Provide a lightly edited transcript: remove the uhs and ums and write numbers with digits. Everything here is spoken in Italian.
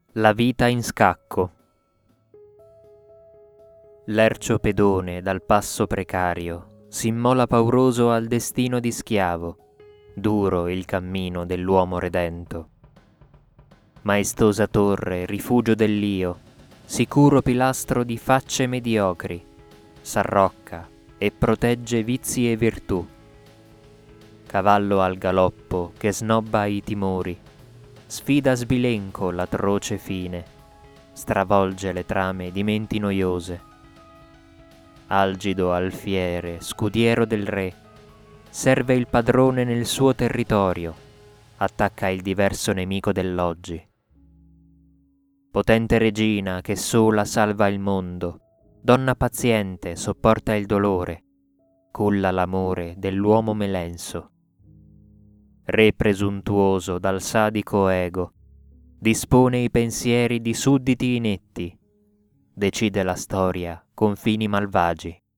La vita in scacco. Lercio pedone dal passo precario s'immola pauroso al destino di schiavo, duro il cammino dell'uomo redento. Maestosa torre, rifugio dell'io, sicuro pilastro di facce mediocri, s'arrocca e protegge vizi e virtù. Cavallo al galoppo che snobba i timori, sfida sbilenco l'atroce fine, stravolge le trame di menti noiose. Algido alfiere, scudiero del re, serve il padrone nel suo territorio, attacca il diverso nemico dell'oggi. Potente regina che sola salva il mondo, donna paziente sopporta il dolore, culla l'amore dell'uomo melenso. Re presuntuoso dal sadico ego, dispone i pensieri di sudditi inetti, decide la storia con fini malvagi.